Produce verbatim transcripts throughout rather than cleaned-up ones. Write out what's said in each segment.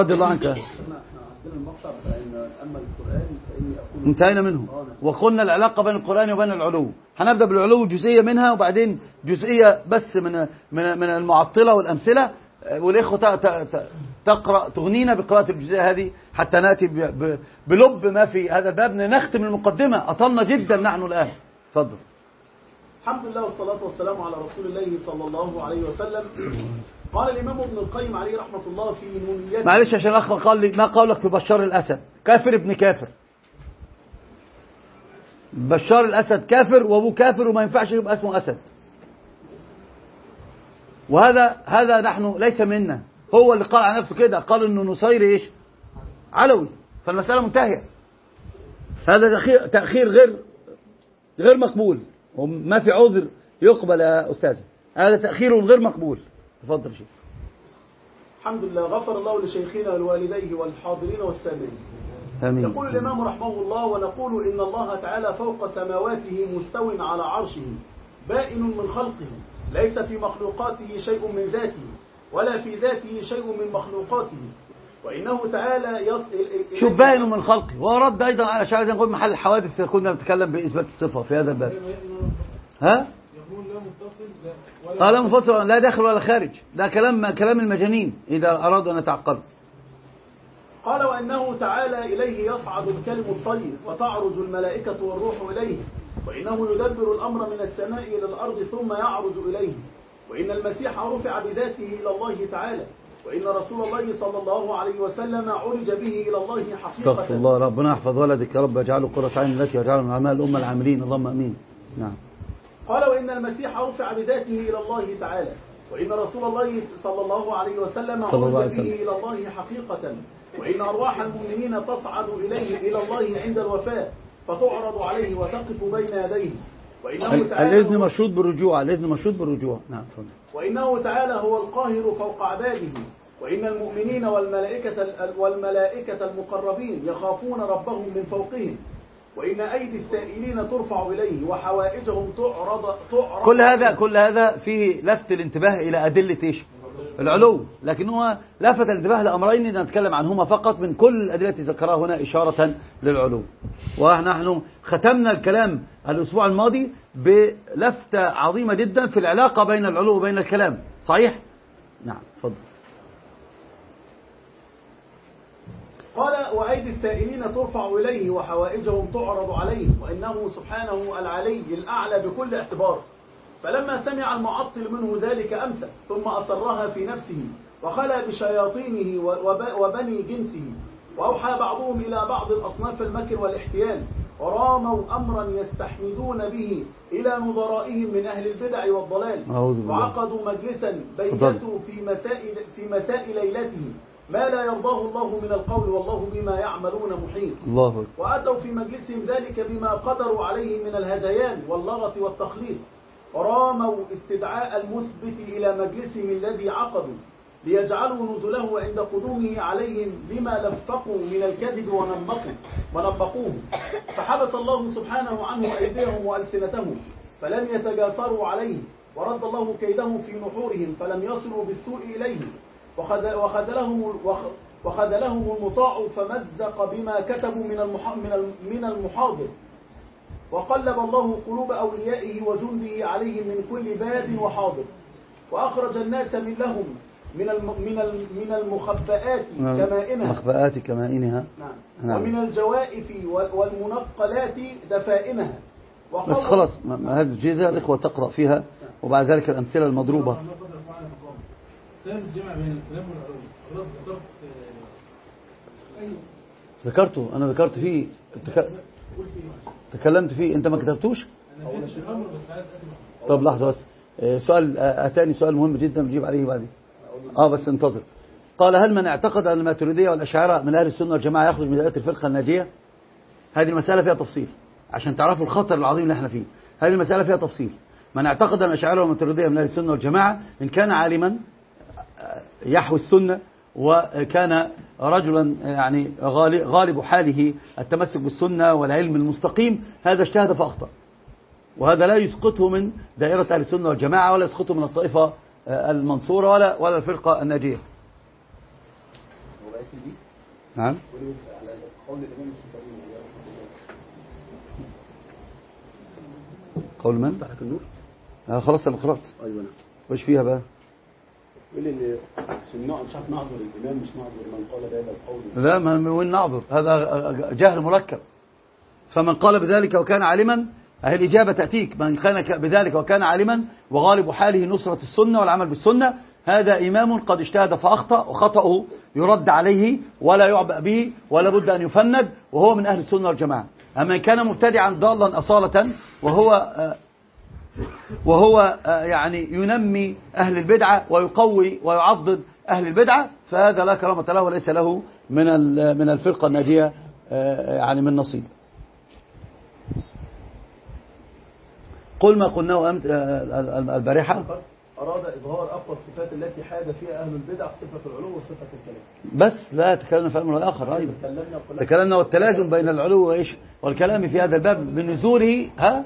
رضي الله عنك. انتهينا منه وقلنا العلاقة بين القرآن وبين العلو. هنبدأ بالعلو جزئية منها وبعدين جزئية بس من من من المعطلة والأمثلة، والإخوة تقرأ تغنينا بقراءة الجزئية هذه حتى نأتي بلب ما في هذا الباب. نختم المقدمة، أطلنا جدا نحن الآن. تفضل. الحمد لله والصلاة والسلام على رسول الله صلى الله عليه وسلم. قال الإمام ابن القيم عليه رحمة الله في نونيته. معلش عشان الأخ قال لي ما قولك في بشار الأسد؟ كافر ابن كافر. بشار الأسد كافر وأبوه كافر وما ينفعش يبقى اسمه أسد. وهذا هذا نحن ليس منا، هو اللي قال على نفسه كده، قال إنه نصيري إيش؟ علوي، فالمسألة منتهية. هذا تأخير تأخير غير غير مقبول وما في عذر يقبل يا أستاذ. هذا تأخير غير مقبول. تفضل شيخ. الحمد لله، غفر الله لشيخنا والوالديه والحاضرين والسامعين. آمين. يقول الإمام رحمه الله: ونقول إن الله تعالى فوق سماواته مستو على عرشه بائن من خلقه، ليس في مخلوقاته شيء من ذاته ولا في ذاته شيء من مخلوقاته، وإنه تعالى يص... شوف بائن من خلقه، ورد أيضا على شاهد نقول محل الحوادث كنا نتكلم بإثبات الصفة في هذا الباب. ها؟ لا منفصل، لا داخل ولا خارج، ده كلام كلام المجانين إذا أرادوا أن يتعقلوا. قال: وأنه تعالى إليه يصعد الكلم الطيب وتعرج الملائكة والروح إليه، وإنه يدبر الأمر من السماء إلى الأرض ثم يعرج إليه، وإن المسيح رفع بذاته إلى الله تعالى، وإن رسول الله صلى الله عليه وسلم عرج به إلى الله حقيقة. استغفر الله. ربنا يحفظ ولدك يا رب، يجعله قرة عين لك ويجعله من أعمال الأمة العاملين، اللهم أمين. نعم. قال: وإن المسيح رفع بذاته إلى الله تعالى، وإن رسول الله صلى الله عليه وسلم عرج به إلى الله حقيقة، وإن أرواح المؤمنين تصعد إليه إلى الله عند الوفاة فتعرض عليه وتقف بين يديه، وإنه تعالى الإذن مشروط بالرجوع. الإذن مشروط بالرجوع. نعم. وإنه تعالى هو القاهر فوق عباده، وإن المؤمنين والملائكة والملائكة المقربين يخافون ربهم من فوقهم، وإن أيدي السائلين ترفع إليه وحوائجهم تعرض تعرض كل هذا كل هذا فيه لفت الانتباه إلى أدلة إيش؟ العلو، لكن هو لفت الانتباه لأمرين نتكلم عنهما فقط من كل الأدلة التي ذكرها هنا إشارة للعلو. ونحن ختمنا الكلام الأسبوع الماضي بلفتة عظيمة جدا في العلاقة بين العلو وبين الكلام. صحيح؟ نعم. تفضل. قال: وأيدي السائلين ترفع إليه وحوائجهم تعرض عليه، وإنه سبحانه العلي الأعلى بكل اعتبار. فلما سمع المعطل منه ذلك أمسك، ثم أصرها في نفسه وخلى بشياطينه وبني جنسه، وأوحى بعضهم إلى بعض الأصناف المكر والاحتيال، وراموا أمرا يستحمدون به إلى نظرائهم من أهل البدع والضلال، وعقدوا مجلسا بيتوا في مساء في مساء ليلته ما لا يرضاه الله من القول، والله بما يعملون محيط. الله. وأتوا في مجلسهم ذلك بما قدروا عليه من الهذيان واللغط والتخليط، وراموا استدعاء المثبت إلى مجلسهم الذي عقدوا ليجعلوا نزله عند قدومه عليهم لما لفقوا من الكذب ونبقوا ونبقوه، فحبس الله سبحانه عنه أيديهم وألسنتهم فلم يتجاسروا عليه، ورد الله كيدهم في نحورهم فلم يصلوا بالسوء إليه، وخذلهم وخذلهم المطاع فمزق بما كتبوا من المحاضر، وقلب الله قلوب أوليائه وجنده عليهم من كل باد وحاضر، وأخرج الناس من لهم من من من المخبئات كمائنها مخبئات كمائنها نعم. نعم. ومن الجوائف والمنقلات دفائنها. بس خلاص هذه الجزء الإخوة تقرأ فيها، وبعد ذلك الأمثلة المضروبة. ذكرته أنا ذكرت فيه تك... تكلمت فيه، أنت ما كتبتوش؟ طب لحظة بس، سؤال أتاني سؤال مهم جدا نجيب عليه بعدين. آه بس انتظر. قال: هل من اعتقد أن الماتريدية والأشاعرة من أهل السنة والجماعة يخرج من دائرة الفرقة الناجية؟ هذه المسألة فيها تفصيل عشان تعرفوا الخطر العظيم اللي احنا فيه. هذه المسألة فيها تفصيل. من اعتقد أن الأشاعرة والماتريدية من أهل السنة والجماعة إن كان عالما يحوي السنة وكان رجلا يعني غالب حاله التمسك بالسنة والعلم المستقيم، هذا اجتهد فأخطأ، وهذا لا يسقطه من دائرة أهل السنة والجماعة ولا يسقطه من الطائفة المنصورة ولا ولا الفرقة الناجية. السفاريني. نعم. على قول الإمام السفاريني. قول من؟ تحت النور. آه خلاص أنا قرأت. أيوة نعم. وإيش فيها بقى؟ يقول إن عشان مش عارف نعذر الإمام مش نعذر من قال بهذا القول. لا من وين نعذر؟ هذا جهل مركب. فمن قال بذلك وكان عالما أهي الإجابة تأتيك. من كان بذلك وكان عالما وغالب حاله نصرة السنة والعمل بالسنة هذا إمام قد اجتهد فأخطأ وخطأه يرد عليه ولا يعبأ به ولا بد أن يفند وهو من أهل السنة والجماعة. أما إن كان مبتدعا ضالا أصالة وهو وهو يعني ينمي أهل البدعة ويقوي ويعضد أهل البدعة فهذا لا كرامة له وليس له من من الفرقة الناجية يعني من نصيب. قل ما قلناه أمس البارحة أراد إظهار أقوى الصفات التي حاد فيها أهل البدع صفة العلو وصفة الكلام. بس لا تكلمنا في أمر آخر أيضا. تكلمنا والتلازم بين العلو وإيش والكلام في هذا الباب بنزوله ها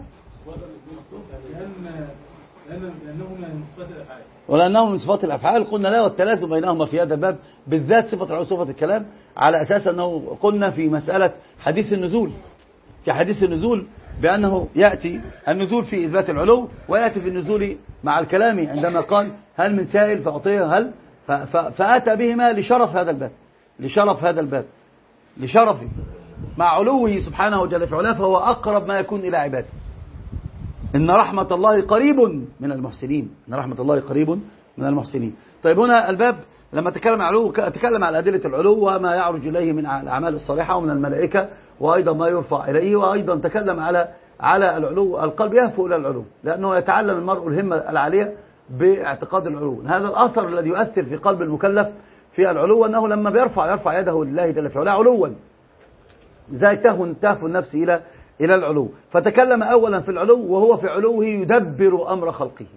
ولأنه من صفات الأفعال قلنا لا والتلازم بينهما في هذا الباب بالذات صفة العلو وصفة الكلام على أساس أنه قلنا في مسألة حديث النزول في حديث النزول بأنه يأتي النزول في إثبات العلو ويأتي في النزول مع الكلام عندما قال هل من سائل فأعطيه هل فأتى بهما لشرف هذا الباب لشرف هذا الباب لشرفه مع علوه سبحانه جل في علاه فهو أقرب ما يكون إلى عباده. إن رحمة الله قريب من المحسنين إن رحمة الله قريب من المحسنين. طيب هنا الباب لما تكلم عن العلو تكلم على أدلة العلو وما يعرج إليه من الأعمال الصالحة ومن الملائكة وأيضا ما يرفع إليه وأيضا تكلم على على العلو. القلب يهفو إلى العلو لأنه يتعلم المرء الهمة العالية باعتقاد العلو. هذا الأثر الذي يؤثر في قلب المكلف في العلو أنه لما بيرفع يرفع يده لله جل في علاه علوا زي تهفو تهفو النفس إلى إلى العلو. فتكلم أولا في العلو وهو في علوه يدبر أمر خلقه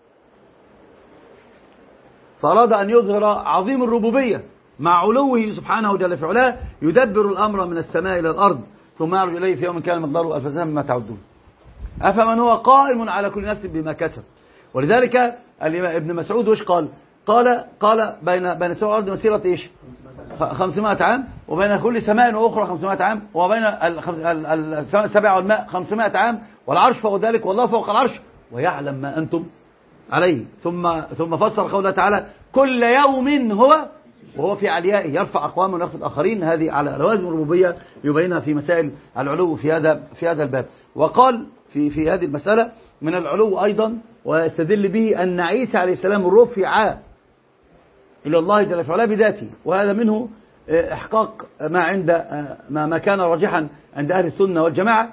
فأراد أن يظهر عظيم الربوبية مع علوه سبحانه جل في علاه يدبر الأمر من السماء إلى الأرض ثم يعرج إليه في يوم كان مقداره ألف سنة مما تعدون أفمن هو قائم على كل نفس بما كسب. ولذلك ابن مسعود وش قال قال قال بين بين السماء والأرض مسيرة إيش خمسمائة عام وبين كل سماء وأخرى خمسمائة عام وبين السماء السبع والماء خمسمائة عام والعرش فوق ذلك والله فوق العرش ويعلم ما أنتم عليه. ثم ثم فسر قوله تعالى كل يوم هو وهو في عليائه يرفع أقوام ويخفض آخرين. هذه على لوازم الربوبية يبينها في مسائل العلو في هذا في هذا الباب. وقال في في هذه المسألة من العلو أيضا ويستدل به أن عيسى عليه السلام رفع إلى الله جل في علاه بذاته وهذا منه إحقاق ما عند ما ما كان راجحا عند أهل السنة والجماعة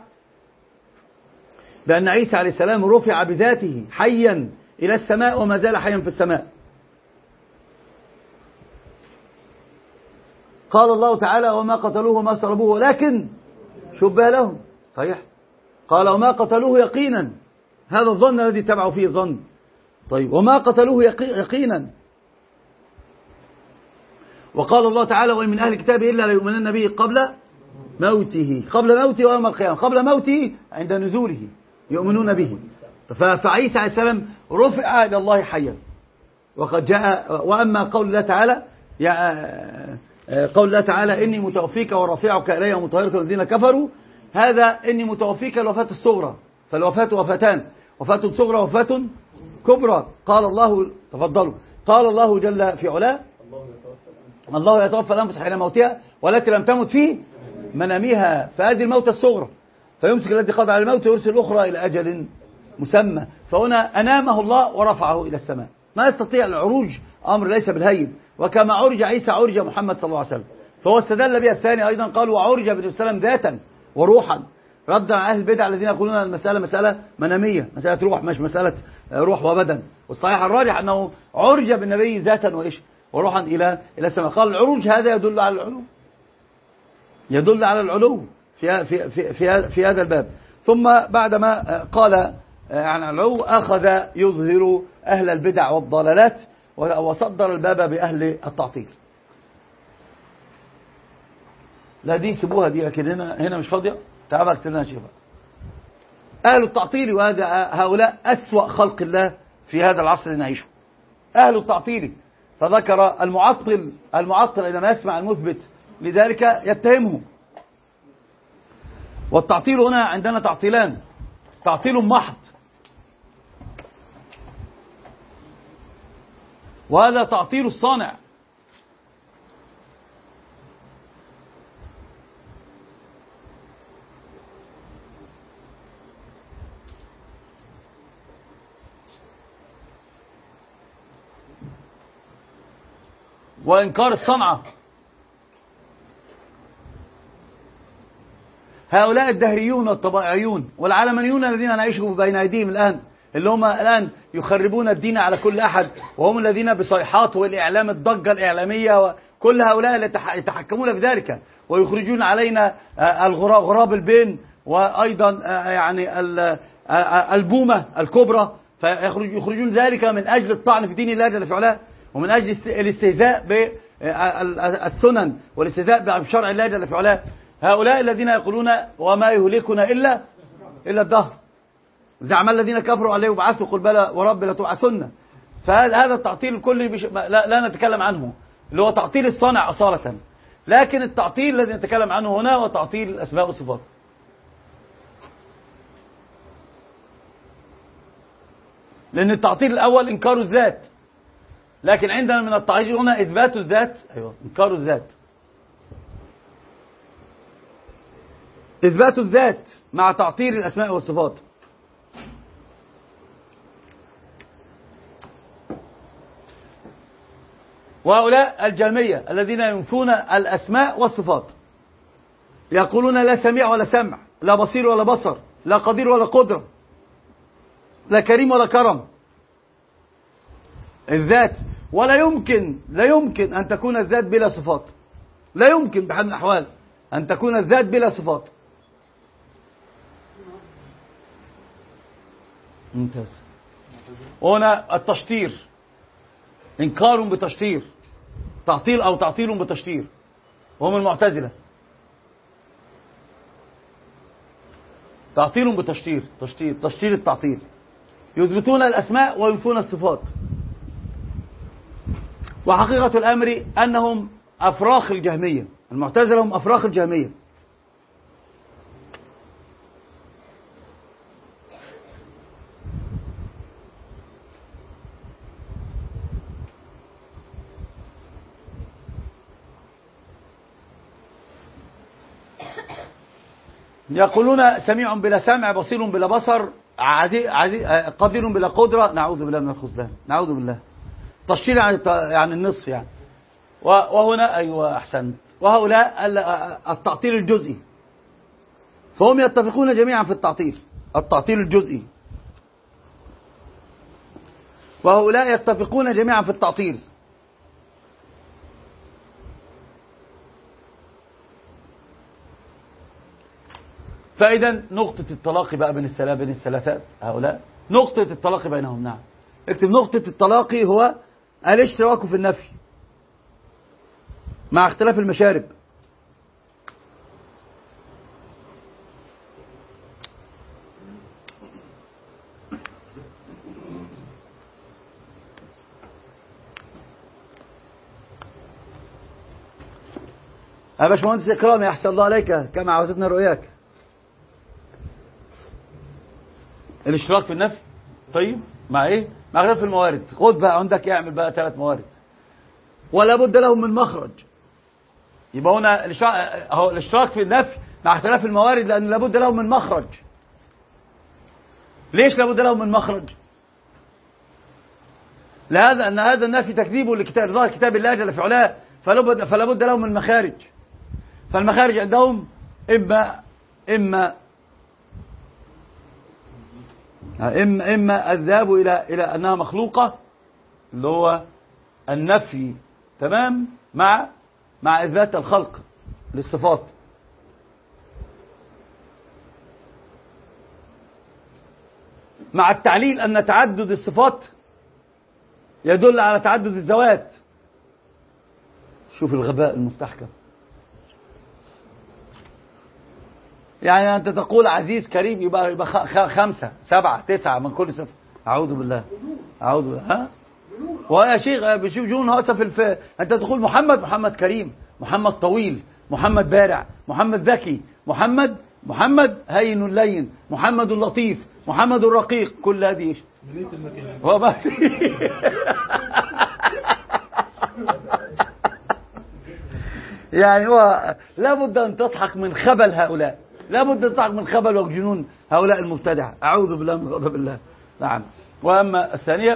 بأن عيسى عليه السلام رفع بذاته حيا إلى السماء وما زال حيا في السماء. قال الله تعالى وما قتلوه وما صلبوه ولكن شبه لهم صحيح. قال وما قتلوه يقينا هذا الظن الذي اتبعوا فيه الظن. طيب وما قتلوه يقينا. وقال الله تعالى وإن من أهل الكتاب إلا ليؤمنن به قبل موته قبل موته ويوم القيامة قبل موته عند نزوله يؤمنون به. فعيسى عليه السلام رفع إلى الله حيا. وقد جاء وأما قول الله تعالى قول الله تعالى إني متوفيك ورافعك إلي ومطهرك الذين كفروا هذا إني متوفيك الوفاة الصغرى فالوفاة وفاتان وفاة صغرى وفاة كبرى. قال الله تفضلوا قال الله جل في علاه الله يتوفى الأنفس حين موتها والتي لم تمت في منامها فهذه الموت الصغرى فيمسك الذي قضى على الموت ويرسل الأخرى إلى أجل مسمى. فهنا أنامه الله ورفعه إلى السماء ما يستطيع العروج أمر ليس بالهين. وكما عرج عيسى عرج محمد صلى الله عليه وسلم فهو استدل بها الثاني أيضا قال وعرج بالنبي صلى الله عليه وسلم ذاتا وروحا رد على أهل البدع الذين يقولون المسألة مسألة منامية مسألة روح مش مسألة روح وبدن. والصحيح الراجح أنه عرج بالنبي ذاتا وإيش وروحا إلى إلى السماء. قال العروج هذا يدل على العلو يدل على العلو في في في في, في هذا الباب. ثم بعدما قال عن العلو أخذ يظهر أهل البدع والضلالات وصدر الباب بأهل التعطيل. لا دي سيبوها دي لكن هنا هنا مش فاضية تعالى اكتبنا شيخ. أهل التعطيل وهذا هؤلاء أسوأ خلق الله في هذا العصر اللي نعيشه أهل التعطيل. فذكر المعطل المعطل عندما يسمع المثبت لذلك يتهمه. والتعطيل هنا عندنا تعطيلان: تعطيل محض، وهذا تعطيل الصانع. وإنكار الصنعة. هؤلاء الدهريون والطبائعيون والعلمانيون الذين نعيش بين أيديهم الآن، اللي هم الآن يخربون الدين على كل أحد، وهم الذين بصيحات والإعلام الضجة الإعلامية، وكل هؤلاء اللي يتحكمون في ذلك ويخرجون علينا غراب البين، وأيضا يعني البومة الكبرى، فيخرجون ذلك من أجل الطعن في دين الله جل في علاه، ومن أجل الاستهزاء بالسنن والاستهزاء بشرع الله جل في علاه. هؤلاء الذين يقولون وما يهلكنا إلا إلا الدهر، زعم الذين كفروا عليه وبعثوا قل بلى ورب لتبعثن. فهذا التعطيل الكلي بش... لا, لا نتكلم عنه، اللي هو تعطيل الصانع أصالة. لكن التعطيل الذي نتكلم عنه هنا هو تعطيل الأسماء والصفات. لأن التعطيل الأول إنكار الذات، لكن عندنا من التعطيل هنا إثبات الذات، أيوة إنكار الذات، إثبات الذات مع تعطيل الأسماء والصفات. وهؤلاء الجهمية الذين ينفون الأسماء والصفات، يقولون لا سميع ولا سمع، لا بصير ولا بصر، لا قدير ولا قدرة، لا كريم ولا كرم. الذات، ولا يمكن لا يمكن أن تكون الذات بلا صفات، لا يمكن بحال من الأحوال أن تكون الذات بلا صفات. ممتاز. هنا التشطير، إنكار بتشطير، تعطيل أو تعطيل بتشطير، وهم المعتزلة. تعطيل بتشطير، تشطير تشطير التعطيل، يثبتون الأسماء وينفون الصفات. وحقيقة الأمر أنهم أفراخ الجهمية، المعتزلة هم أفراخ الجهمية. يقولون سميع بلا سمع، بصير بلا بصر، عزي عزي قدير بلا قدرة. نعوذ بالله من الخذلان، نعوذ بالله. تشطير يعني يعني النصف يعني. وهنا أيوة أحسنت. وهؤلاء التعطيل الجزئي، فهم يتفقون جميعا في التعطيل، التعطيل الجزئي. وهؤلاء يتفقون جميعا في التعطيل. فإذا نقطة التلاقي بقى بين الثلاثة بين الثلاثات هؤلاء، نقطة التلاقي بينهم. نعم، اكتب نقطة التلاقي هو الاشتراك في النفي مع اختلاف المشارب. يا باشمهندس إكرام، يحسن الله عليك كما عودتنا رؤياك. الاشتراك في النفي، طيب مع ايه؟ مع اختلاف الموارد. خد بقى عندك اعمل بقى ثلاث موارد ولا بد لهم من مخرج. يبقى هنا الاشتراك في النفي مع اختلاف الموارد، لان لابد لهم من مخرج. ليش لابد لهم من مخرج؟ لهذا ان هذا النفي تكذيب لكتاب كتاب الله جل في علاه، فلابد فلابد لهم من مخارج. فالمخارج عندهم اما اما إما, إما الذهاب إلى إلى أنها مخلوقة، اللي هو النفي تمام، مع مع إثبات الخلق للصفات. مع التعليل أن تعدد الصفات يدل على تعدد الذوات. شوف الغباء المستحكم. يعني أنت تقول عزيز كريم، يبقى يبقى خمسة سبعة تسعة من كل صفة. أعوذ بالله، أعوذ بالله. ها؟ ويا شيخ بشوف جنون هوسه في الف... انت تقول محمد محمد كريم، محمد طويل، محمد بارع، محمد ذكي، محمد محمد هين لين، محمد لطيف، محمد رقيق، كل هذه ايش؟ هو ما يعني هو لابد ان تضحك من خبل هؤلاء، لابد ان تضحك من خبل وجنون هؤلاء المبتدعه، اعوذ بالله من غضب الله. نعم. واما الثانيه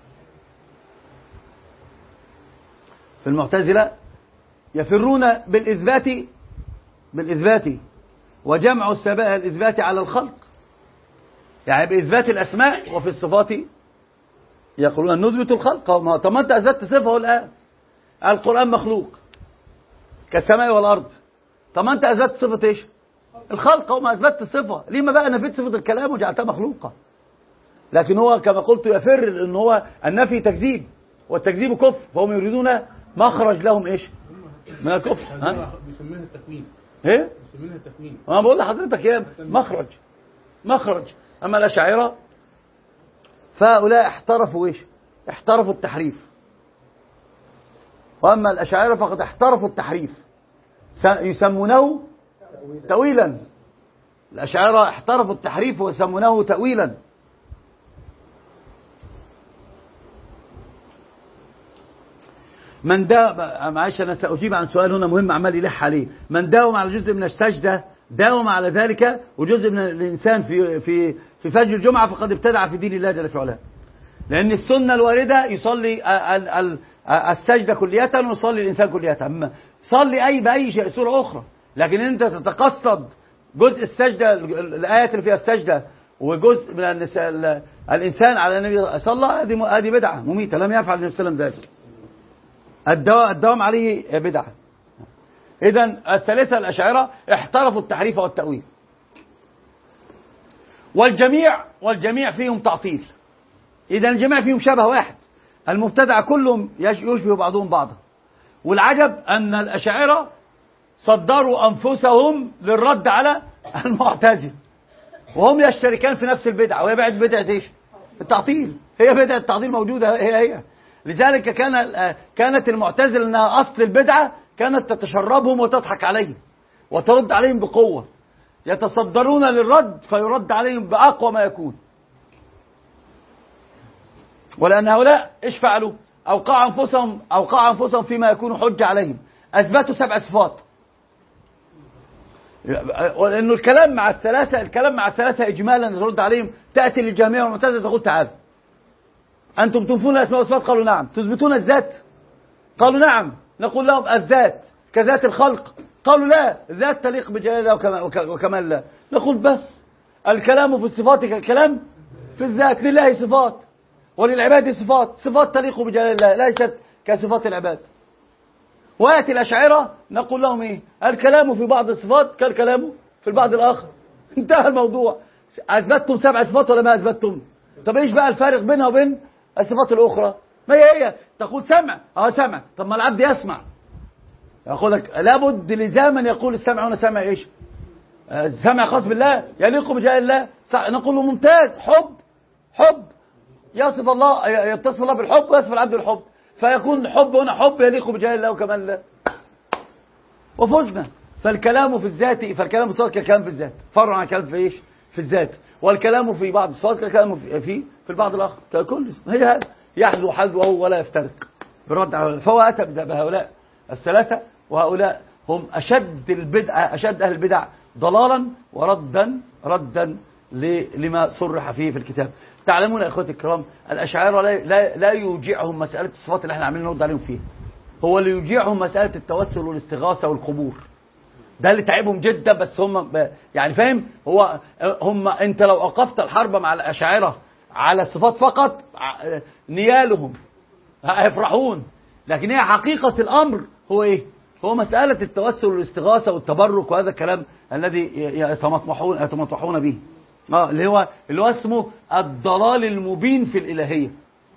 في المعتزله يفرون بالاثبات بالاثبات وجمع السبائل الاثبات على الخلق، يعني بإثبات الأسماء وفي الصفات يقولون نثبت الخلق. طب ما أنت أثبتت صفة الآن، القرآن مخلوق كالسماء والأرض، طب ما أنت أثبتت صفة إيش؟ الخلق، وما أثبتت الصفة، ليه ما بقى نفيت صفة الكلام وجعلتها مخلوقة؟ لكن هو كما قلت يفر إن هو النفي تكذيب، والتكذيب كفر، فهم يريدون مخرج لهم إيش؟ من الكفر. ها؟ بيسمينها التكوين. إيه؟ بيسمينها التكوين. أنا بقول لحضرتك يا مخرج مخرج. أما الأشاعرة فهؤلاء احترفوا إيش؟ احترفوا التحريف. وأما الأشاعرة فقد احترفوا التحريف، يسمونه تأويلا. الأشاعرة احترفوا التحريف ويسمونه تأويلا. من داوم، معلش أنا سأجيب عن سؤال هنا مهم عمال يلح عليه، من داوم على جزء من السجدة داوم على ذلك، وجزء من الإنسان في في في فجر الجمعة فقد ابتدع في دين الله جل في علاه. لأن السنة الواردة يصلي السجدة كلية ويصلي الإنسان كلية، صلي أي بأي سورة أخرى، لكن أنت تتقصد جزء السجدة، الآيات اللي فيها السجدة، وجزء من الإنسان على النبي صلى الله عليه وسلم، هذه بدعة مميتة لم يفعل النبي صلى الله عليه وسلم ذلك، الدوام عليه بدعة. إذن الثالثة الأشاعرة احترفوا التحريف والتأويل، والجميع والجميع فيهم تعطيل. إذن الجميع فيهم شبه واحد، المبتدع كلهم يشبه بعضهم بعضا. والعجب أن الأشاعرة صدروا أنفسهم للرد على المعتزلة، وهم يشتركان في نفس البدعة، وهي بعد بدعة إيش؟ التعطيل. هي بدعة التعطيل موجودة هي هي. لذلك كان كانت المعتزلة أنها أصل البدعة، كانت تتشربهم وتضحك عليهم وترد عليهم بقوة، يتصدرون للرد فيرد عليهم بأقوى ما يكون. ولأن هؤلاء إيش فعلوا؟ أوقع أنفسهم أوقع أنفسهم فيما يكون حجة عليهم، أثبتوا سبع صفات. لأنه الكلام مع الثلاثة الكلام مع الثلاثة إجمالا ترد عليهم، تأتي للجميع والمعتزلة تقول تعالوا أنتم تنفون الأسماء والصفات؟ قالوا نعم. تثبتون الذات؟ قالوا نعم. نقول لهم الذات كذات الخلق؟ قالوا لا، ذات تليق بجلال الله وكمال الله. نقول بس الكلام في الصفات كالكلام في الذات، لله صفات وللعباد صفات، صفات تليق بجلال الله ليست كصفات العباد. ويأتي الأشاعرة نقول لهم إيه؟ الكلام في بعض الصفات كالكلام في البعض الآخر. انتهى الموضوع. أثبتتم سبع صفات ولا ما أثبتتم؟ طب إيش بقى الفارق بينها وبين الصفات الأخرى؟ ما هي هي. تقول سمع، اه سمع، طب ما العبد يسمع. يقولك لابد لزاما يقول السمع هنا سمع ايش؟ السمع خاص بالله يليق بجلال الله. نقول له ممتاز، حب حب يصف الله، يتصف الله بالحب ويصف العبد بالحب، فيكون الحب هنا حب يليق بجلال الله وكمال الله، وفزنا. فالكلام في الذات، فالكلام في الصفات كالكلام في الذات، فرع عن الكلام في ايش؟ في الذات. والكلام في بعض الصفات كالكلام في في, في البعض الآخر، كل هي هذا يحذو حذوه ولا يفترق بالرد على. فهو أتى بهؤلاء الثلاثة، وهؤلاء هم أشد البدع أشد أهل البدع ضلالا وردا ردا لما صرح فيه في الكتاب. تعلمون يا اخوتي الكرام، الأشاعرة لا, لا, لا يوجعهم مسألة الصفات اللي احنا عاملين نرد عليهم فيها، هو اللي يوجعهم مسألة التوسل والاستغاثة والقبور، ده اللي تعبهم جدا. بس هم يعني فاهم، هو هم انت لو أوقفت الحرب مع الأشاعرة على الصفات فقط نيالهم هيفرحون، لكن هي حقيقة الأمر هو ايه؟ هو مسألة التوسل والاستغاثة والتبرك، وهذا الكلام الذي يتمطمحون يتمطمحون به، اه اللي هو اللي هو اسمه الضلال المبين في الإلهية.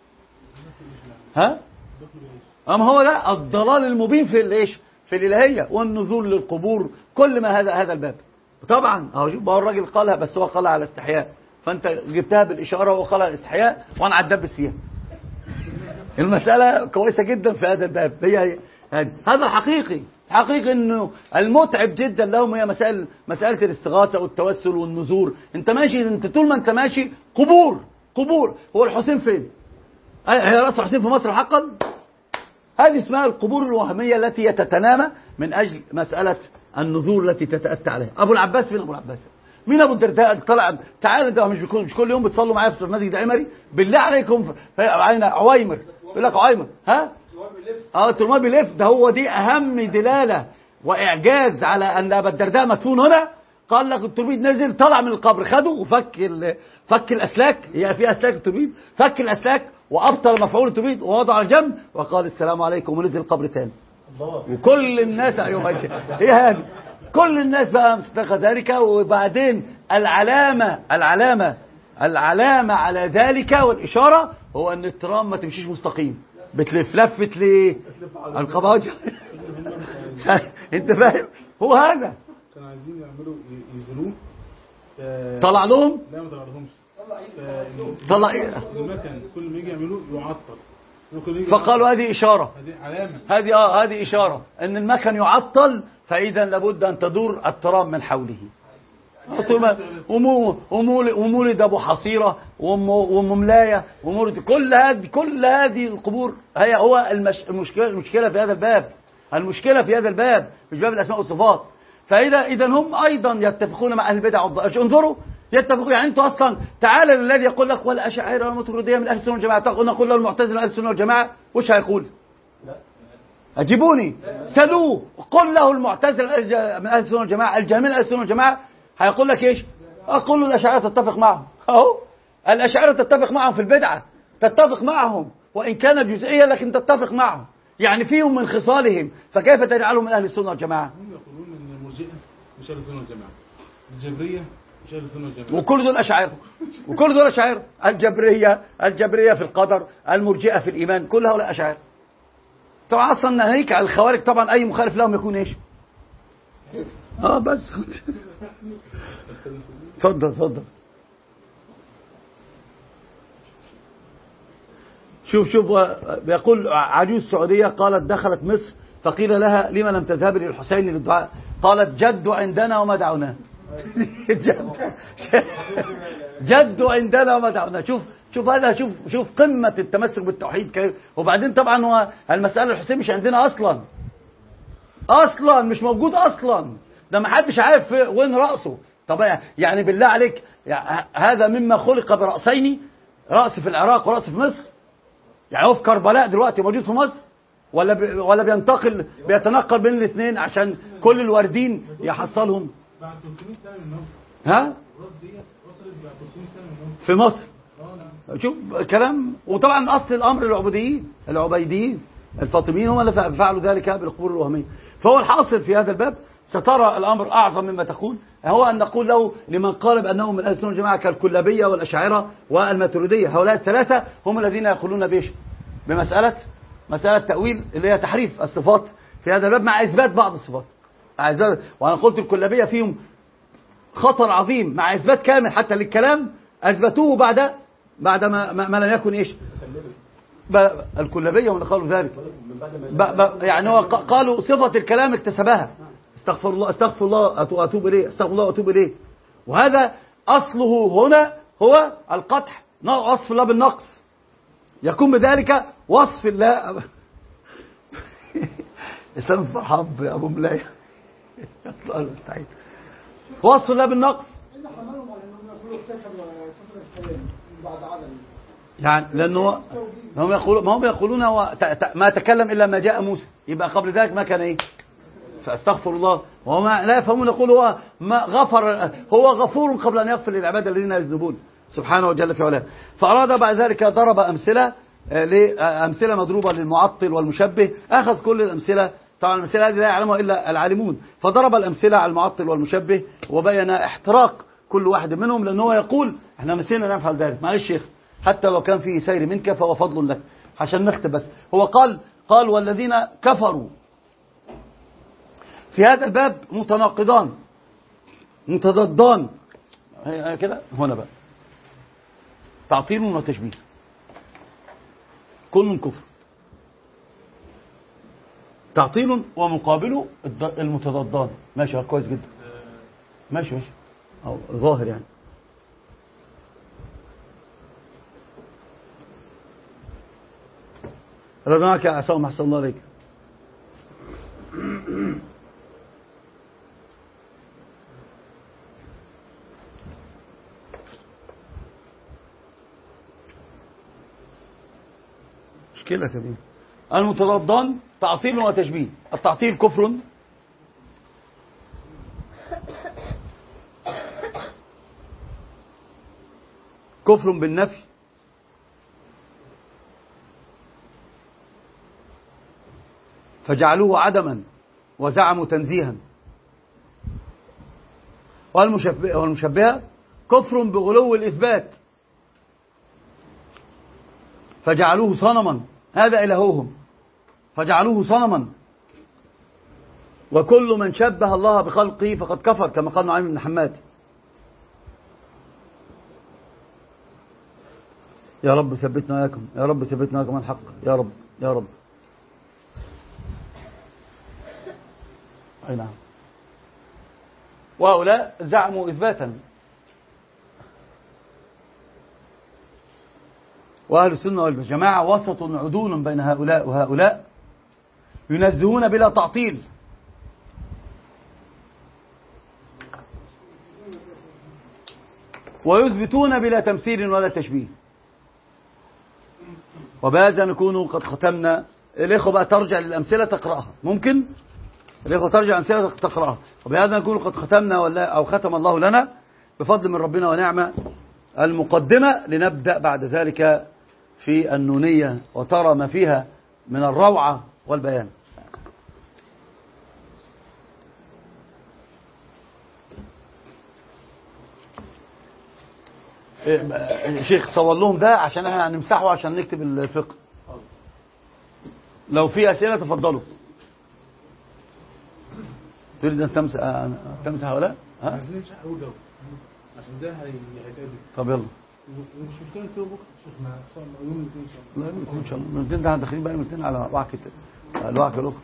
ها؟ أما هو ده الضلال المبين في الايش؟ في الإلهية والنزول للقبور، كل ما هذا هذا الباب. طبعا اهو شوف بقى الراجل قالها، بس هو قالها على استحياء، فانت جبتها بالإشارة وهو قالها على الاستحياء وانا عدبس فيها. المسألة كويسة جدا في هذا الباب. هي هذا حقيقي حقيقي انه المتعب جدا لهم هي مسائل مسألة الاستغاثة والتوسل والنذور. انت ماشي، انت طول ما انت ماشي قبور قبور. هو الحسين فين؟ هي رأس الحسين في مصر حقا؟ هذه اسمها القبور الوهمية التي تتنامى من أجل مسألة النذور التي تتأتى عليها. أبو العباس فين؟ أبو العباس مين؟ أبو الدرداء طلع تعال ده مش بيكون مش كل يوم بتصلوا معايا في المسجد عمري؟ بالله عليكم عين عويمر يقول لك عويمر ها؟ اه الترمال بيلف. ده هو دي أهم دلالة وإعجاز على أن أبا الدرداء مدفون هنا. قال لك التربيد نزل طلع من القبر خده وفك ال... فك الأسلاك. هي في أسلاك التربيد، فك الأسلاك وأبطل مفعول التربيد ووضع على جنب وقال السلام عليكم ونزل القبر تاني. وكل الناس أيوة هي هذه كل الناس بقى مصدقة ذلك. وبعدين العلامة العلامة العلامة على ذلك والإشارة هو أن الترام ما تمشيش مستقيم، بتلف لفت ليه القباج. انت فاهم؟ هو هذا كانوا عايزين يعملوا يزلوه طلع لهم. لا ما طلع لهمش. طلع ايه المكن كل ما يجي يعملوه يعطل. فقالوا هذه إشارة، هذه علامة، هذه اه هذه إشارة ان المكن يعطل، فإذا لابد أن تدور الترام من حوله. ومولد أبو حصيرة ومملاية ومولد كل هذه كل هذه القبور. هي هو المش... المشكلة المشكلة في هذا الباب. المشكلة في هذا الباب مش باب الأسماء والصفات. فإذا إذا هم أيضا يتفقون مع أهل البدع والضلال. انظروا يتفقوا. يعني أنتوا أصلا تعالى الذي يقول لك والأشاعرة والماتريدية من أهل السنة والجماعة، تقول نقول له المعتزلة من أهل السنة والجماعة، وش هيقول؟ أجيبوني سألوه قل له المعتزلة من أهل السنة والجماعة، الجهمية من أهل السنة والجماعة، هيقول لك إيش؟ أقول له الأشاعرة تتفق معهم. أهو الأشاعرة تتفق معهم في البدعة، تتفق معهم وإن كان جزئيا لكن تتفق معهم، يعني فيهم من خصالهم، فكيف تجعلهم من أهل السنة والجماعة؟ هم يقولون ان المرجئة مش أهل السنة والجماعة، الجبرية مش أهل السنة والجماعة، وكل دول أشاعرة، وكل دول أشاعرة. الجبرية الجبرية في القدر، المرجئة في الإيمان، كل هؤلاء أشاعرة. طبعا أصلا ناهيك على الخوارج، طبعا أي مخالف لهم يكون إيش؟ اه بس اتفضل اتفضل. شوف شوف بيقول عجوز سعودية قالت دخلت مصر فقيل لها لما لم تذهبي للحسين للدعاء؟ قالت جد عندنا وما دعونا. جد جد عندنا وما دعونا. شوف شوف هذا شوف شوف قمة التمسك بالتوحيد كيف. وبعدين طبعا هو المسألة الحسين مش عندنا أصلا أصلا مش موجود أصلا، ده ما حدش عارف وين رأسه. طب يعني بالله عليك يعني هذا مما خلق برأسين، رأس في العراق ورأس في مصر. يعني هو في كربلاء دلوقتي موجود في مصر ولا بي ولا بينتقل بيتنقل بين الاثنين عشان كل الواردين يحصلهم؟ بعد ثلاثمية سنة منهم. ها؟ في مصر. شوف كلام. وطبعا أصل الأمر العبوديين العبيديين الفاطميين هم اللي فعلوا ذلك بالقبور الوهمية. فهو الحاصل في هذا الباب سترى الأمر أعظم مما تقول، هو أن نقول له لمن قال بأنهم من أهل السنة والجماعة كالكلابية والأشاعرة والماتريدية، هؤلاء الثلاثة هم الذين يقولون بيش بمسألة مسألة تأويل اللي هي تحريف الصفات في هذا الباب مع إثبات بعض الصفات. وأنا قلت الكلابية فيهم خطر عظيم مع إثبات كامل حتى للكلام أثبتوه بعد بعد ما, ما, ما لم يكن إيش الكلابية ومن قالوا ذلك ب ب يعني هو قالوا صفة الكلام اكتسبها. استغفر الله استغفر الله أتوب إليه استغفر الله أتوب إليه. وهذا أصله هنا هو القدح، وصف الله بالنقص، يكون بذلك وصف الله. إسلام فرحان بأبو ملاية الله المستعين. وصف الله بالنقص يعني لأنه هم يقولون ما هم يقولون هو ما تكلم إلا ما جاء موسى، يبقى قبل ذلك ما كان إيه؟ فاستغفر الله. وهم لا يفهمون يقول هو ما غفر، هو غفور قبل أن يغفر للعباد الذين يذنبون سبحانه وجل في علاه. فأراد بعد ذلك ضرب أمثلة أمثلة مضروبة للمعطل والمشبه، أخذ كل الأمثلة. طبعا الأمثلة هذه لا يعلمها إلا العالمون، فضرب الأمثلة على المعطل والمشبه وبين احتراق كل واحد منهم، لأنه يقول احنا نسينا نفعل ذلك. معلش شيخ حتى لو كان فيه سير منك فهو فضل لك، عشان نختم بس. هو قال قال والذين كفروا في هذا الباب متناقضان متضادان كده. هنا بقى تعطيل وتشبيه. كل كفر. تعطيل ومقابله المتضادان. ماشي كويس جدا. ماشي ماشي أو ظاهر يعني. رضناك يا عصام أحسن الله عليك. مشكلة كبيرة. المتضادان تعطيل وتشبيه. التعطيل كفر كفر بالنفي فجعلوه عدما وزعموا تنزيها. والمشبهة والمشبهة كفر بغلو الإثبات فجعلوه صنما، هذا إلههم فجعلوه صنما. وكل من شبه الله بخلقه فقد كفر كما قال نعيم بن حماد. يا رب ثبتنا وإياكم، يا رب ثبتنا وإياكم الحق، يا رب يا رب. أي نعم. وهؤلاء زعموا إثباتا. وأهل السنة والجماعة وسط عدول بين هؤلاء وهؤلاء، ينزهون بلا تعطيل ويثبتون بلا تمثيل ولا تشبيه. وبهذا نكون قد ختمنا. الإخوة بقى ترجع للأمثلة تقرأها، ممكن الإخوة ترجع للأمثلة تقرأها. وبهذا نكون قد ختمنا ولا أو ختم الله لنا بفضل من ربنا ونعمة المقدمة، لنبدأ بعد ذلك في النونية وترى ما فيها من الروعة والبيان. شيخ صور لهم ده عشان احنا هنمسحه عشان نكتب الفقه. لو في أسئلة تفضلوا. تريد أن تمسح تمسح ولا؟ ها؟ عايزين نمسح أول جو عشان ده هيتقابل. طب يلا. مش مشكلة نكتبه بكرة شيخنا إن شاء الله يوم الاثنين إن شاء الله. لا يوم إن شاء الله. الاثنين ده داخلين بقى الاثنين على وعكة الوعكة الأخرى.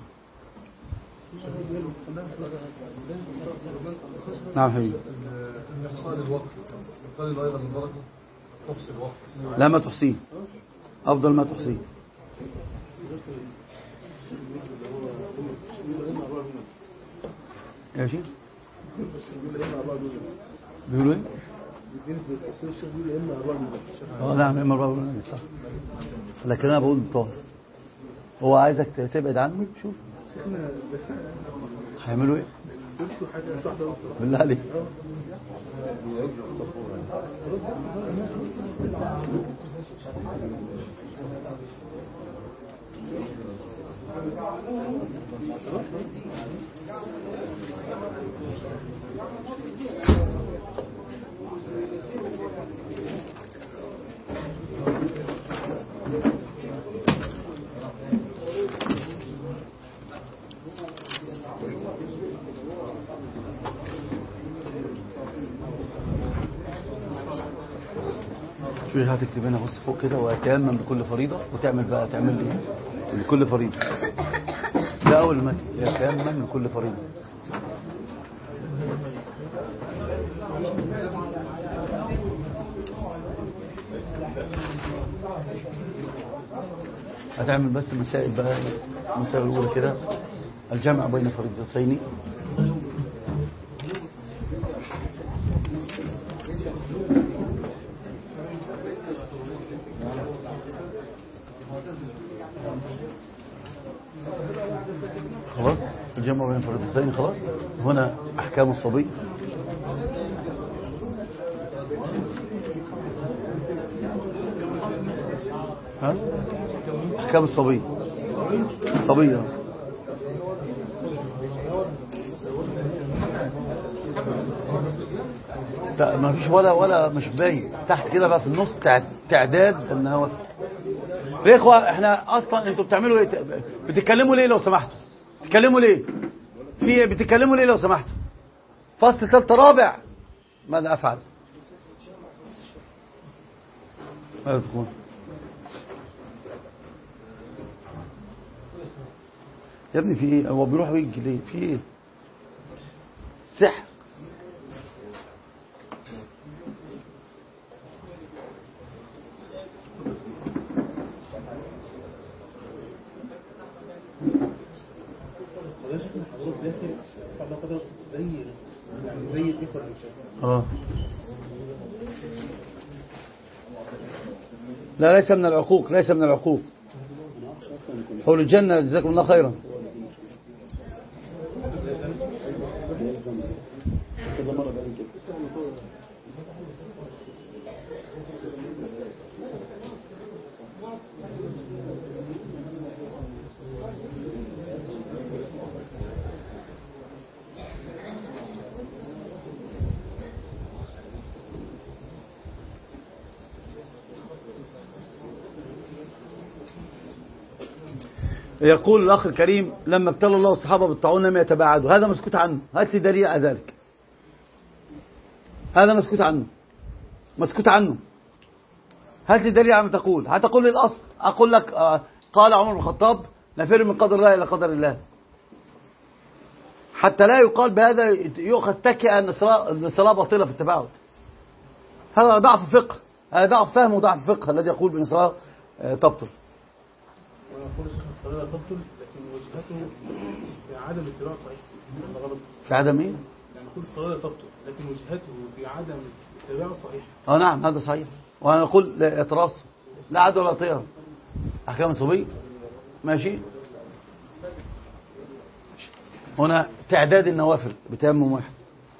نعم حبيبي. إحصاء الوقت قال أيضا من بركة تحصي الوقت. لا ما تحصيه، أفضل ما تحصيه. يا شيخ بيقولوا ايه؟ اه نعم اما الرابع صح. لكن انا بقول طاهر، هو عايزك تبعد عنه. شوف هيعملوا ايه بالله عليك. شو هتكتب هنا بص فوق كده وتيمم بكل فريضة وتعمل بقى تعمل ايه لكل فريضة. ده اول ما يتيمم لكل فريضة. هتعمل بس مسائل بقى. المسائل الاولى كده الجمع بين فريضتين. خلاص الجمع بين فريضتين خلاص. هنا احكام الصبي. ها احكام الصبي الصبية ما فيش ولا ولا مش باين تحت كده بقى في النص تعداد ان هو. يا اخوه احنا اصلا انتوا بتعملوا ايه؟ بتتكلموا ليه لو سمحتوا؟ بتتكلموا ليه؟ في بتتكلموا ليه لو سمحتوا؟ فصل ثالث رابع ماذا افعل؟ ماذا تقول؟ يا ابني في ايه؟ هو بيروح ويجي ليه؟ في ايه؟ سحر. اه لا ليس من العقوق، ليس من العقوق. حول الجنة جزاكم الله خيرا. يقول الأخ الكريم لما ابتلى الله الصحابة بالطاعون لم يتباعدوا، هذا مسكوت عنه، هات لي دليل على ذلك. هذا مسكوت عنه، مسكوت عنه، هات لي دليل على ما تقول. هتقول لي الأصل، أقول لك آه قال عمر بن الخطاب نفر من قدر الله إلى قدر الله، حتى لا يقال بهذا يؤخذ تكئة أن الصلاة باطلة في التباعد. هذا ضعف فقه، هذا ضعف فهم وضعف فقه الذي يقول بأن الصلاة تبطل. ونقول شيخ الصلاة تبطل لكن وجهته في عدم اتباع صحيح. غلط. في عدم ايه؟ يعني نقول الصلاة تبطل لكن وجهته في عدم اتباع صحيح. اه نعم هذا صحيح. وانا اقول لا اعتراض لا عدل ولا طيره. احكام صبي ماشي. هنا تعداد النوافل بتيمم واحد.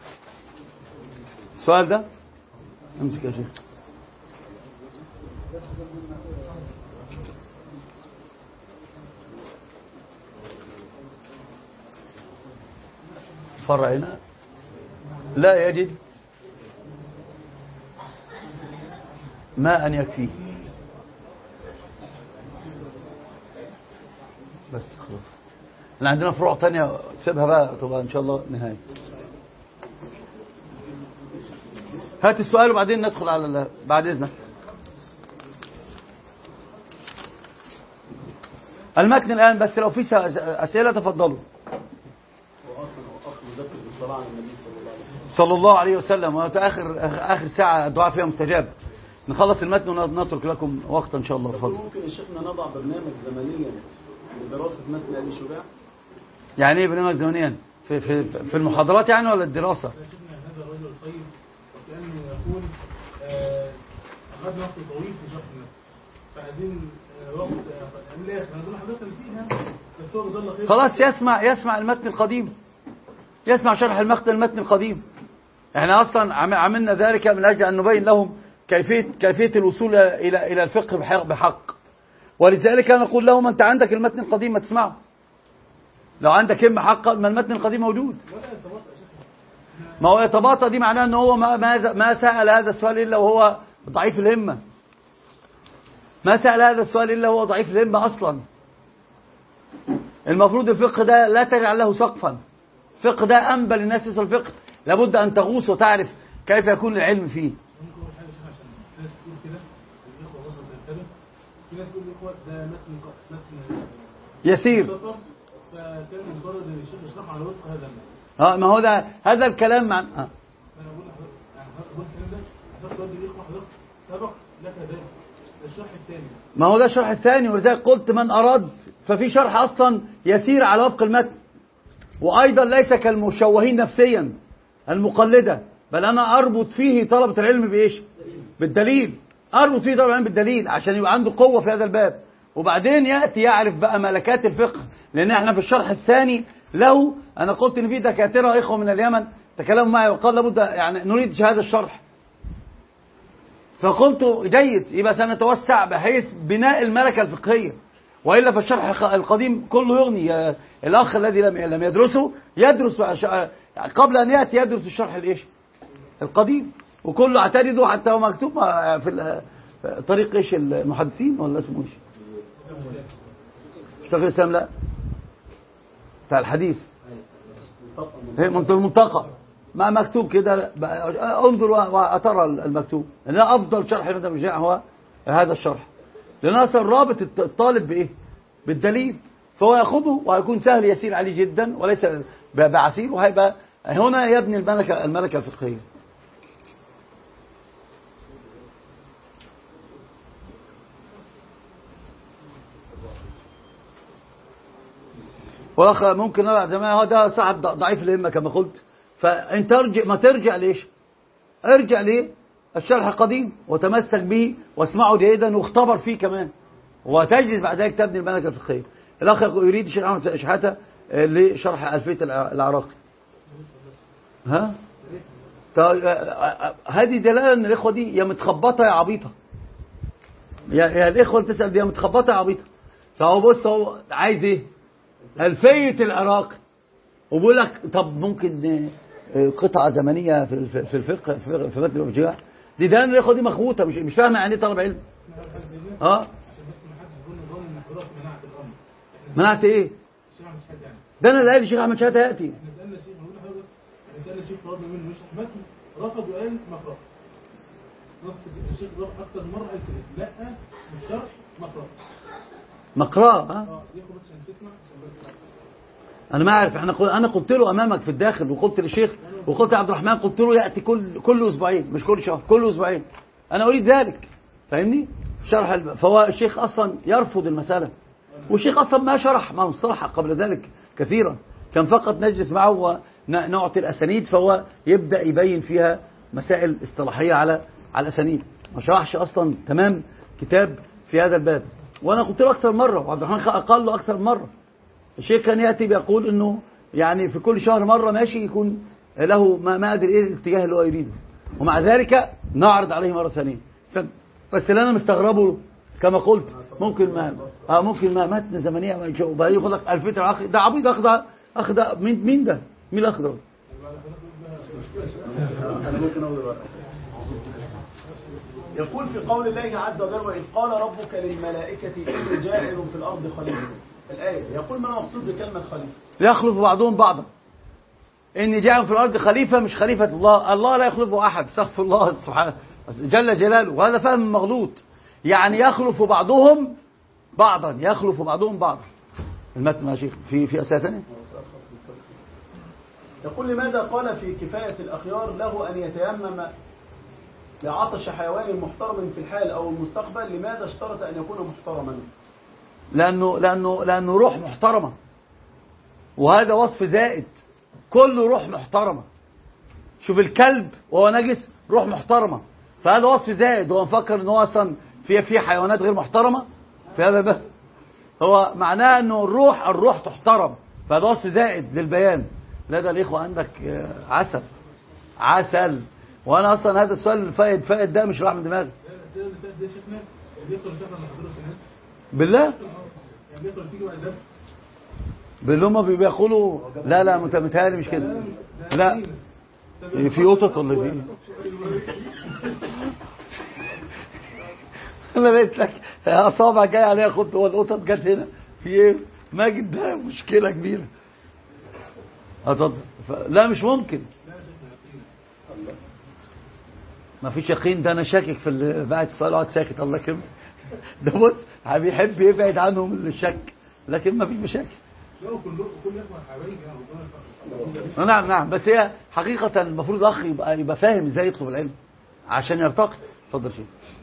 السؤال ده امسك يا شيخ. فرع هنا لا يجد ماء يكفيه بس خلاص. احنا عندنا فروع تانية سيبها بقى تبقى ان شاء الله نهاية. هات السؤال وبعدين ندخل على بعد اذنك. المتن الان بس لو في اسئله تفضلوا. صلى الله عليه وسلم. وآخر آخر ساعة الدعاء فيها مستجاب. نخلص المتن ونترك لكم وقتا إن شاء الله. تفضل. ممكن يا شيخنا نضع برنامج زمنيا لدراسة متن أبي شجاع؟ يعني إيه برنامج زمنيا؟ في في في المحاضرات يعني ولا الدراسة؟ هذا الرجل الطيب وكأنه يقول أخذنا وقت طويل في شرح المتن فعايزين وقت يعني عايزين حضرتك فيها بس هو جزاه الله خير. خلاص يسمع يسمع المتن القديم. يسمع شرح المتن المتن القديم. احنا اصلا عملنا ذلك من اجل ان نبين لهم كيفيه كيفيه الوصول الى الى الفقه بحق. ولذلك انا اقول لهم انت عندك المتن القديم ما تسمعه. لو عندك همه حق ما المتن القديم موجود. ما هو يتباطأ دي معناه ان هو ما ما سأل هذا السؤال الا وهو ضعيف الهمه. ما سأل هذا السؤال الا وهو ضعيف الهمه اصلا. المفروض الفقه ده لا تجعل له سقفا. الفقه ده أنبل الناس يصل الفقه لابد أن تغوص وتعرف كيف يكون العلم فيه. ممكن أقول حاجة عشان في ناس تقول كده الإخوة برضه تنتبه. في ناس تقول الإخوة ده متن متن يسير فكان مجرد إن الشيخ يشرح على وفق هذا المتن. اه ما هو ده هذا الكلام مع اه أنا بقول لحضرتك يعني بقول الكلام ده حضرتك تودي الإخوة حضرتك سبق لك ذلك الشرح الثاني. ما هو ده الشرح الثاني ولذلك قلت من أراد ففي شرح أصلا يسير على وفق المتن. وأيضا ليس كالمشوهين نفسيا المقلدة بل أنا أربط فيه طلبة العلم بإيش؟ بالدليل. أربط فيه طلبة العلم بالدليل عشان يبقى عنده قوة في هذا الباب وبعدين يأتي يعرف بقى ملكات الفقه. لأن احنا في الشرح الثاني له أنا قلت إن في دكاترة إخوة من اليمن تكلموا معي وقال لابد يعني نريد هذا الشرح. فقلت جيد يبقى سنتوسع بحيث بناء الملكة الفقهية. وإلا فالشرح القديم كله يغني. الأخ الذي لم لم يدرسه يدرس قبل أن يأتي يدرس الشرح الإيش القديم وكله اعترضه حتى هو مكتوب في طريق إيش المحدثين ولا اسمه إيش شيخ الإسلام لا بتاع الحديث هي المنطقة ما مكتوب كده انظر وأترى المكتوب لأن أفضل شرح لمذهب الشيعة هو هذا الشرح. لأن أصلا رابط الطالب بإيه؟ بالدليل. فهو ياخذه وهيكون سهل يسير عليه جدا وليس بعسير، وهيبقى هنا يبني الملكة الملكة الفقهية. والاخ ممكن نرى زمان هو ده صاحب ضعيف الهمة كما قلت، فانت ارجع ما ترجع ليش؟ ارجع ليه؟ الشرح القديم وتمسك به واسمعه جيدا واختبر فيه كمان، وتجلس بعد ذلك تبني الملكة الفقهية. الاخ يريد الشيخ احمد شحاتة لشرح ألفية العراقي. ها؟ هذه دلالة ان الاخوة دي يا متخبطة يا عبيطة. يا, يا الاخوة اللي تسأل دي يا متخبطة يا عبيطة. فهو بص هو عايز ايه؟ ألفية العراقي، وبيقول لك طب ممكن قطعة زمنية في في الفقه في متن الارجاع دي. ده الاخوة دي مخبوطة، مش مش فاهمة يعني ايه طلب علم. اه منعت ايه؟ ده انا اللي قال الشيخ احمد شحاتة ياتي. سألنا الشيخ طلبنا منه يشرح متن رفض وقال مقرأ. نص الشيخ رفض أكثر مرة قال كده لا مش شرح مقرأ. مقرأ اه ياخد بس عشان تسمع. أنا ما أعرف. أنا أنا قلت له أمامك في الداخل، وقلت للشيخ وقلت لعبد الرحمن، قلت له يأتي كل كل أسبوعين مش كل شهر، كل أسبوعين. أنا أريد ذلك، فاهمني؟ شرح الب... فهو الشيخ أصلا يرفض المسألة، والشيخ أصلا ما شرح ما مصطلح قبل ذلك كثيرا، كان فقط نجلس معه ونعطي الأسانيد فهو يبدأ يبين فيها مسائل اصطلاحية على على الأسانيد، ما شرحش أصلا تمام كتاب في هذا الباب. وأنا قلت له أكثر مرة، وعبد الرحمن قال له أكثر مرة. الشيخ كان يأتي بيقول إنه يعني في كل شهر مرة ماشي يكون له ما ما أدري إيه الاتجاه اللي هو يريده، ومع ذلك نعرض عليه مرة ثانية. بس اللي أنا مستغربه كما قلت ممكن ما آه ممكن ما متن زمنية ما يشوف بقى ياخد لك ألفية العراقي، ده عبيط. أخذ أخذ مين مين ده؟ مين اللي أخذه؟ يقول في قول الله عز وجل وإذ قال ربك للملائكة إني جاعل في الأرض خليفة. الآية يقول ما المقصود بكلمة خليفة؟ يخلف بعضهم بعضا. إني جاعل في الأرض خليفة مش خليفة الله، الله لا يخلفه أحد، استغفر الله سبحانه جل جلاله، وهذا فهم مغلوط. يعني يخلف بعضهم بعضا، يخلف بعضهم بعضا. المتن يا شيخ في في أسئلة ثانية؟ يقول لماذا قال في كفاية الأخيار له أن يتيمم لعطش حيوان محترم في الحال أو المستقبل؟ لماذا اشترط أن يكون محترما؟ لأنه لأنه لأنه روح محترمة، وهذا وصف زائد، كله روح محترمة. شوف الكلب وهو نجس روح محترمة، فهذا وصف زائد. هو مفكر ان هو اصلا في في حيوانات غير محترمة في هذا بقى. هو معناه انه الروح الروح تحترم، فهذا وصف زائد للبيان. لا ده الاخوة عندك عسل عسل. وانا اصلا هذا السؤال الفائد فائد ده مش راح من دماغي. بالله بالله هم بيقولوا لا لا متهيألي مش كده. لا في قطط ولا في انا قلت لك اصابع جاي عليها خط، هو القطط جت هنا في ايه؟ ماجد ده مشكله كبيره. اتفضل. لا مش ممكن، ما فيش يقين. ده انا شاكك في بعد السؤال اقعد ساكت الله يكرمك. ده بص بيحب يبعد عنهم الشك، لكن ما فيش مشاكل. نعم نعم. بس هي حقيقة المفروض اخ يبقى يبقى فاهم ازاي يطلب العلم عشان يرتقي. اتفضل شيخ.